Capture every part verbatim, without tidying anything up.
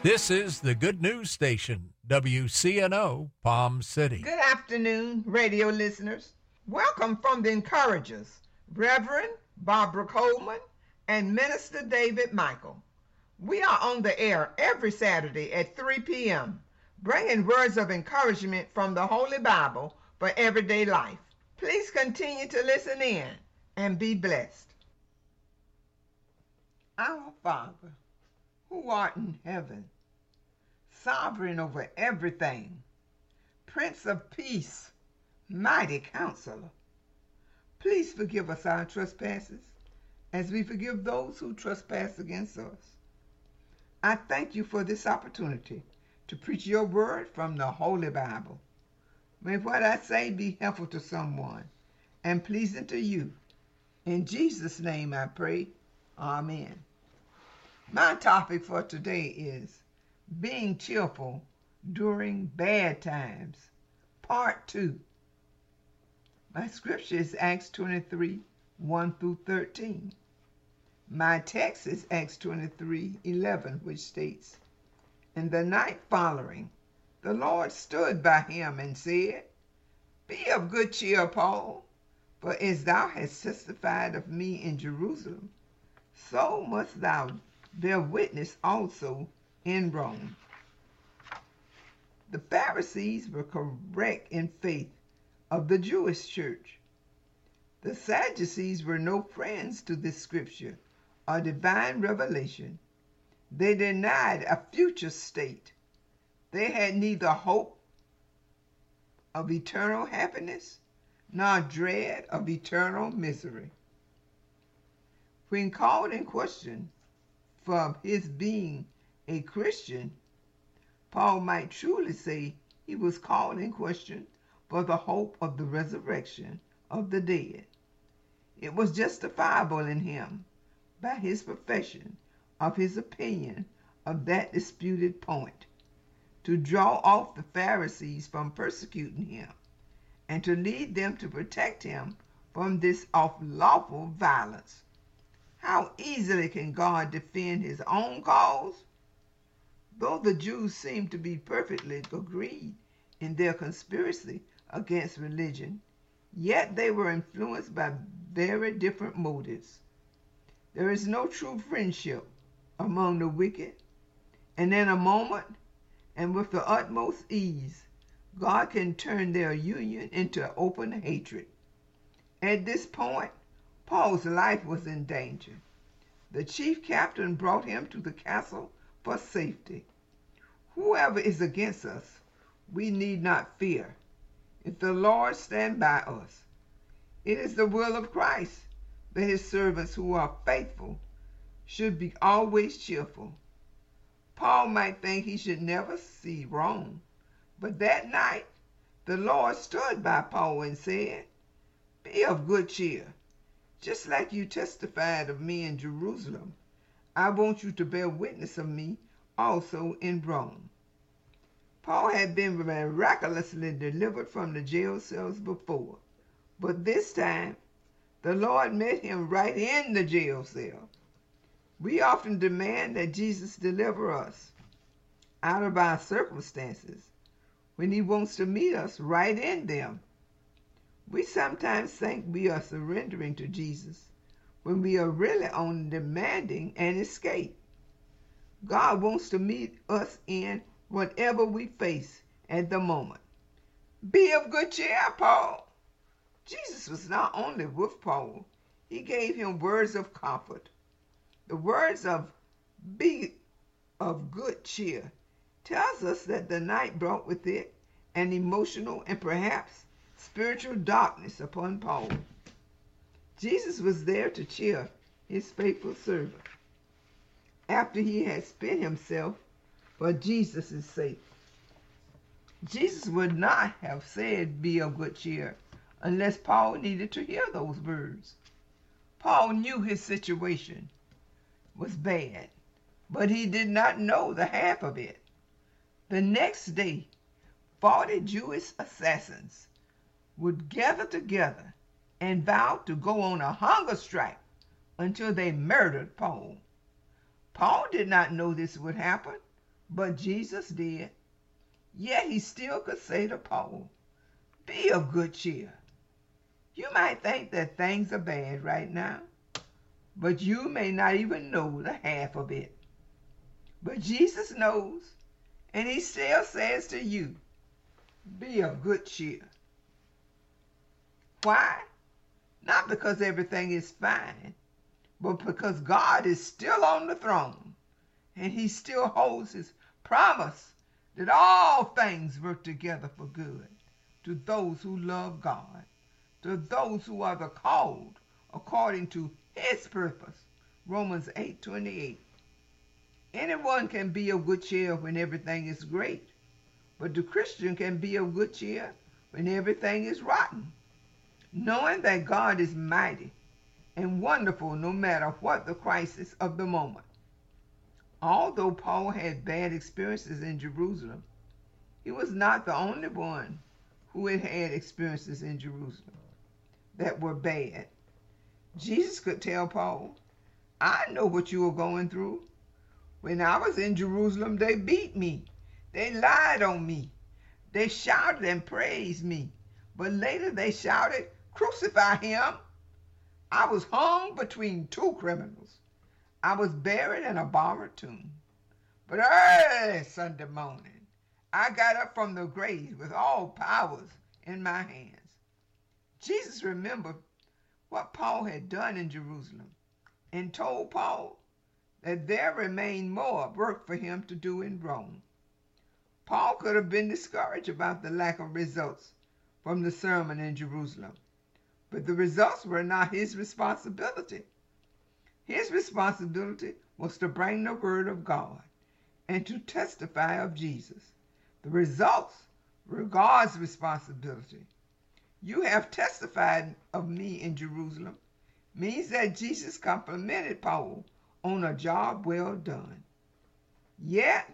This is the Good News Station, W C N O, Palm City. Good afternoon, radio listeners. Welcome from the Encouragers, Reverend Barbara Coleman and Minister David Michael. We are on the air every Saturday at three p.m., bringing words of encouragement from the Holy Bible for everyday life. Please continue to listen in and be blessed. Our Father, who art in heaven, sovereign over everything, Prince of Peace, mighty Counselor, please forgive us our trespasses as we forgive those who trespass against us. I thank you for this opportunity to preach your word from the Holy Bible. May what I say be helpful to someone and pleasing to you. In Jesus' name I pray, amen. My topic for today is being cheerful during bad times, part two. My scripture is Acts twenty-three, one through thirteen. My text is Acts twenty-three, eleven, which states, "In the night following, the Lord stood by him and said, Be of good cheer, Paul, for as thou hast testified of me in Jerusalem, so must thou bear witness also in Rome." The Pharisees were correct in faith of the Jewish church. The Sadducees were no friends to this scripture or divine revelation. They denied a future state. They had neither hope of eternal happiness nor dread of eternal misery. When called in question for his being a Christian, Paul might truly say he was called in question for the hope of the resurrection of the dead. It was justifiable in him by his profession of his opinion of that disputed point to draw off the Pharisees from persecuting him and to lead them to protect him from this unlawful violence. How easily can God defend his own cause? Though the Jews seemed to be perfectly agreed in their conspiracy against religion, yet they were influenced by very different motives. There is no true friendship among the wicked, and in a moment and with the utmost ease, God can turn their union into open hatred. At this point, Paul's life was in danger. The chief captain brought him to the castle for safety. Whoever is against us, we need not fear, if the Lord stand by us. It is the will of Christ that his servants who are faithful should be always cheerful. Paul might think he should never see wrong, but that night the Lord stood by Paul and said, Be of good cheer. Just like you testified of me in Jerusalem, I want you to bear witness of me also in Rome. Paul had been miraculously delivered from the jail cells before, but this time the Lord met him right in the jail cell. We often demand that Jesus deliver us out of our circumstances when he wants to meet us right in them. We sometimes think we are surrendering to Jesus when we are really only demanding an escape. God wants to meet us in whatever we face at the moment. Be of good cheer, Paul. Jesus was not only with Paul, he gave him words of comfort. The words of be of good cheer tells us that the night brought with it an emotional and perhaps spiritual darkness upon Paul. Jesus was there to cheer his faithful servant after he had spent himself for Jesus' sake. Jesus would not have said, Be of good cheer, unless Paul needed to hear those words. Paul knew his situation was bad, but he did not know the half of it. The next day, forty Jewish assassins would gather together and vowed to go on a hunger strike until they murdered Paul. Paul did not know this would happen, But Jesus did. Yet he still could say to Paul, be of good cheer. You might think that things are bad right now, but you may not even know the half of it. But Jesus knows, and he still says to you, be of good cheer. Why? Not because everything is fine, but because God is still on the throne, and he still holds his promise that all things work together for good to those who love God, to those who are the called according to his purpose. Romans eight twenty-eight. Anyone can be of good cheer when everything is great, but the Christian can be of good cheer when everything is rotten, knowing that God is mighty and wonderful no matter what the crisis of the moment. Although Paul had bad experiences in Jerusalem, he was not the only one who had had experiences in Jerusalem that were bad. Jesus could tell Paul, I know what you were going through. When I was in Jerusalem, they beat me. They lied on me. They shouted and praised me. But later they shouted, crucify him. I was hung between two criminals. I was buried in a borrowed tomb. But early Sunday morning, I got up from the grave with all powers in my hands. Jesus remembered what Paul had done in Jerusalem and told Paul that there remained more work for him to do in Rome. Paul could have been discouraged about the lack of results from the sermon in Jerusalem, but the results were not his responsibility. His responsibility was to bring the word of God and to testify of Jesus. The results were God's responsibility. You have testified of me in Jerusalem means that Jesus complimented Paul on a job well done. Yet,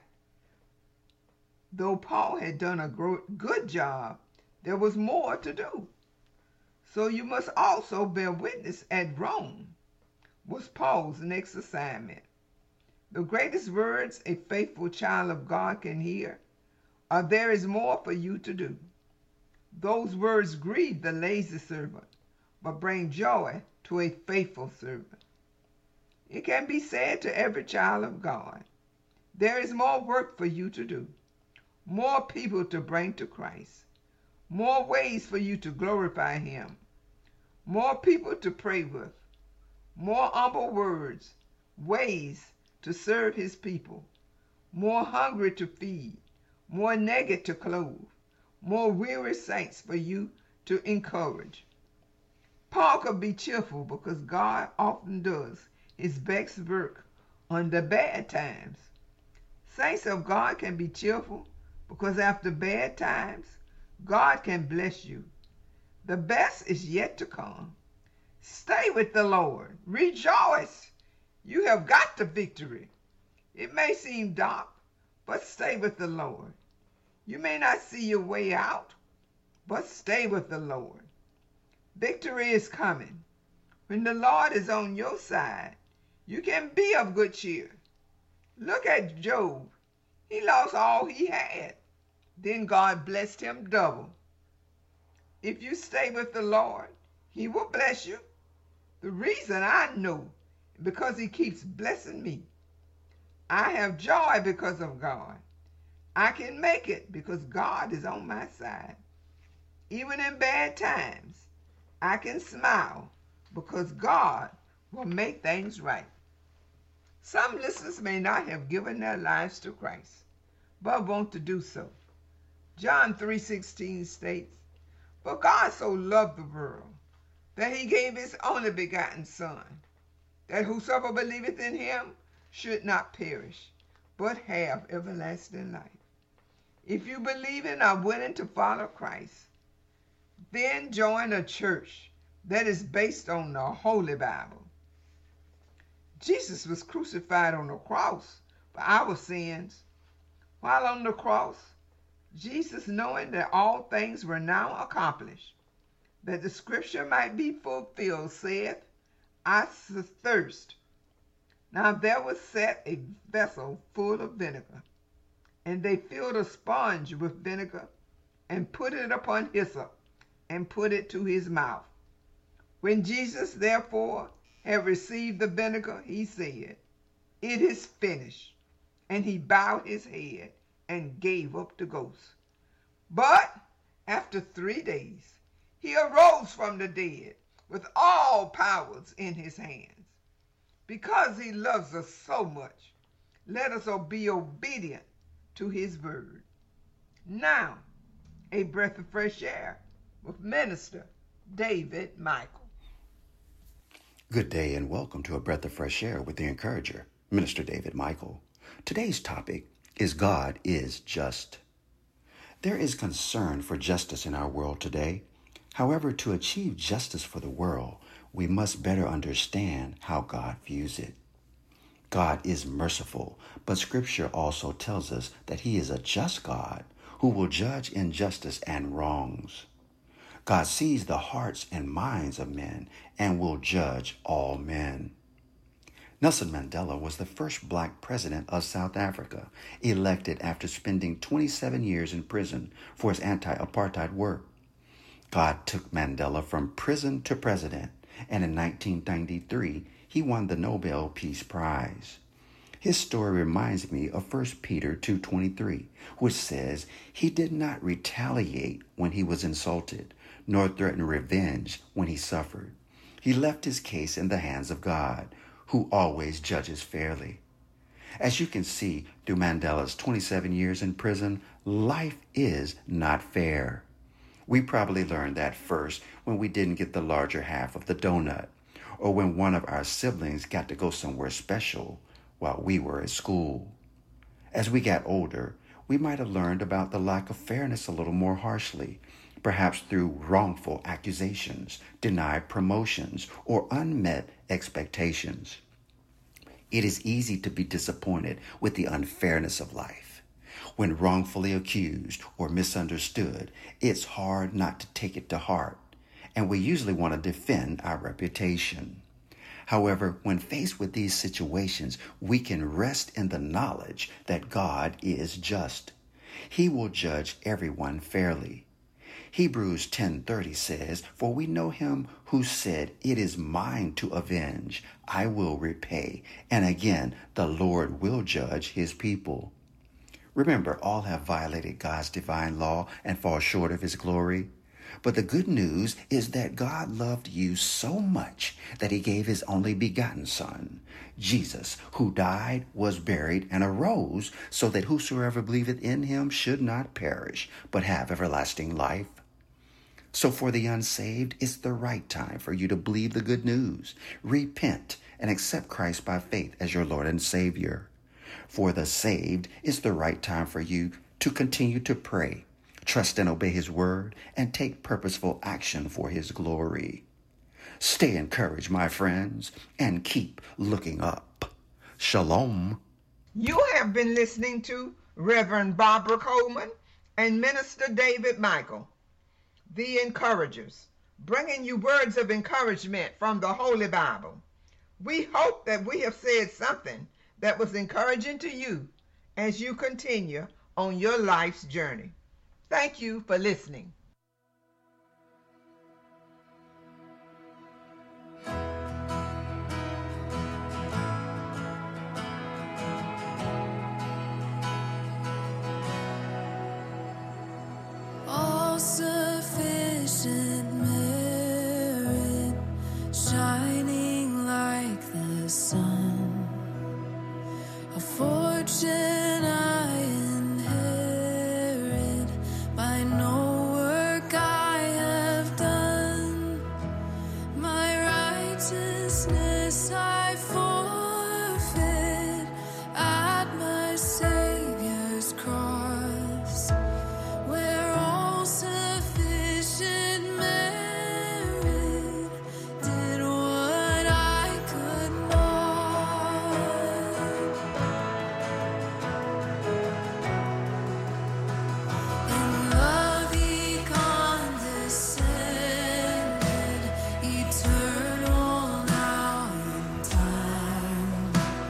though Paul had done a good job, there was more to do. So you must also bear witness at Rome, was Paul's next assignment. The greatest words a faithful child of God can hear are, there is more for you to do. Those words grieve the lazy servant, but bring joy to a faithful servant. It can be said to every child of God, there is more work for you to do, more people to bring to Christ, more ways for you to glorify him, more people to pray with, more humble words, ways to serve his people, more hungry to feed, more naked to clothe, more weary saints for you to encourage. Paul could be cheerful because God often does his best work under bad times. Saints of God can be cheerful because after bad times, God can bless you. The best is yet to come. Stay with the Lord. Rejoice. You have got the victory. It may seem dark, but stay with the Lord. You may not see your way out, but stay with the Lord. Victory is coming. When the Lord is on your side, you can be of good cheer. Look at Job. He lost all he had. Then God blessed him double. If you stay with the Lord, he will bless you. The reason I know, because he keeps blessing me. I have joy because of God. I can make it because God is on my side. Even in bad times, I can smile because God will make things right. Some listeners may not have given their lives to Christ, but want to do so. John three sixteen states, "For God so loved the world, that he gave his only begotten Son, that whosoever believeth in him should not perish, but have everlasting life." If you believe and are willing to follow Christ, then join a church that is based on the Holy Bible. Jesus was crucified on the cross for our sins. While on the cross, Jesus, knowing that all things were now accomplished, that the scripture might be fulfilled, saith, "I thirst." Now there was set a vessel full of vinegar, And they filled a sponge with vinegar and put it upon hyssop and put it to his mouth. When Jesus therefore had received the vinegar, he said, "It is finished." And he bowed his head and gave up the ghost. But after three days, he arose from the dead with all powers in his hands. Because he loves us so much, let us be obedient to his word. Now, a breath of fresh air with Minister David Michael. Good day and welcome to A Breath of Fresh Air with the Encourager, Minister David Michael. Today's topic is God is just. There is concern for justice in our world today. However, to achieve justice for the world, we must better understand how God views it. God is merciful, but Scripture also tells us that He is a just God who will judge injustice and wrongs. God sees the hearts and minds of men and will judge all men. Nelson Mandela was the first black president of South Africa, elected after spending twenty-seven years in prison for his anti-apartheid work. God took Mandela from prison to president, and in nineteen ninety-three, he won the Nobel Peace Prize. His story reminds me of First Peter two twenty-three, which says, "He did not retaliate when he was insulted, nor threaten revenge when he suffered. He left his case in the hands of God, who always judges fairly." As you can see through Mandela's twenty-seven years in prison, life is not fair. We probably learned that first when we didn't get the larger half of the donut, or when one of our siblings got to go somewhere special while we were at school. As we got older, we might have learned about the lack of fairness a little more harshly, perhaps through wrongful accusations, denied promotions, or unmet expectations. It is easy to be disappointed with the unfairness of life. When wrongfully accused or misunderstood, it's hard not to take it to heart, and we usually want to defend our reputation. However, when faced with these situations, we can rest in the knowledge that God is just. He will judge everyone fairly. Hebrews ten thirty says, "For we know him who said, 'It is mine to avenge, I will repay,' and again, the Lord will judge his people." Remember, all have violated God's divine law and fall short of his glory. But the good news is that God loved you so much that he gave his only begotten Son, Jesus, who died, was buried, and arose, so that whosoever believeth in him should not perish, but have everlasting life. So for the unsaved, it's the right time for you to believe the good news, repent, and accept Christ by faith as your Lord and Savior. For the saved, it's the right time for you to continue to pray, trust and obey his word, and take purposeful action for his glory. Stay encouraged, my friends, and keep looking up. Shalom. You have been listening to Reverend Barbara Coleman and Minister David Michael, the Encouragers, bringing you words of encouragement from the Holy Bible. We hope that we have said something that was encouraging to you as you continue on your life's journey. Thank you for listening.